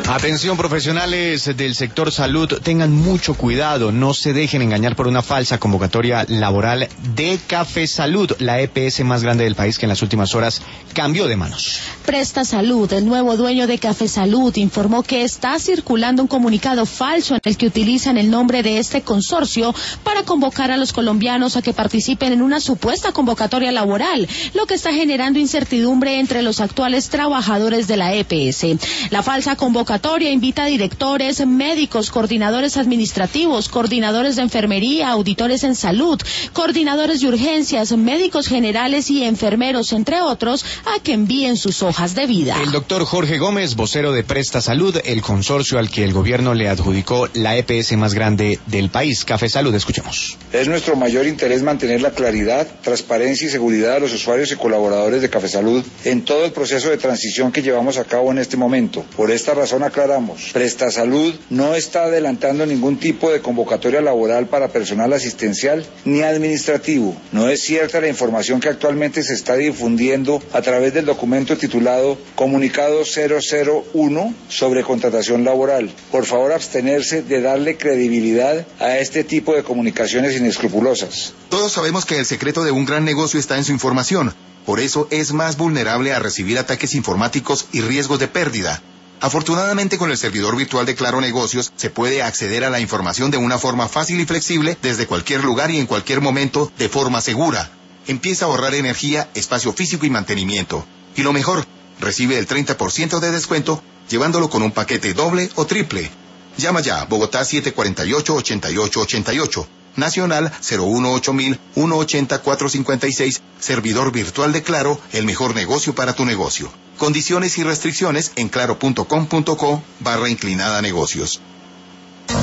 Atención, profesionales del sector salud, tengan mucho cuidado, no se dejen engañar por una falsa convocatoria laboral de Café Salud, la EPS más grande del país que en las últimas horas cambió de manos. Presta Salud, el nuevo dueño de Café Salud, informó que está circulando un comunicado falso en el que utilizan el nombre de este consorcio para convocar a los colombianos a que participen en una supuesta convocatoria laboral, lo que está generando incertidumbre entre los actuales trabajadores de la EPS. La falsa convocatoria invita a directores, médicos, coordinadores administrativos, coordinadores de enfermería, auditores en salud, coordinadores de urgencias, médicos generales y enfermeros, entre otros, a que envíen sus hojas de vida. El doctor Jorge Gómez, vocero de Presta Salud, el consorcio al que el gobierno le adjudicó la EPS más grande del país, Café Salud. Escuchemos. Es nuestro mayor interés mantener la claridad, transparencia y seguridad de los usuarios y colaboradores de Café Salud en todo el proceso de transición que llevamos a cabo en este momento. Por esta razón aclaramos, Presta Salud no está adelantando ningún tipo de convocatoria laboral para personal asistencial ni administrativo. No es cierta la información que actualmente se está difundiendo a través del documento titulado Comunicado 001 sobre contratación laboral. Por favor, abstenerse de darle credibilidad a este tipo de comunicaciones inescrupulosas. Todos sabemos que el secreto de un gran negocio está en su información. Por eso es más vulnerable a recibir ataques informáticos y riesgos de pérdida. Afortunadamente, con el servidor virtual de Claro Negocios se puede acceder a la información de una forma fácil y flexible desde cualquier lugar y en cualquier momento de forma segura. Empieza a ahorrar energía, espacio físico y mantenimiento. Y lo mejor, recibe el 30% de descuento llevándolo con un paquete doble o triple. Llama ya, Bogotá 748-8888. Nacional 018-180-456, servidor virtual de Claro, el mejor negocio para tu negocio. Condiciones y restricciones en claro.com.co/negocios.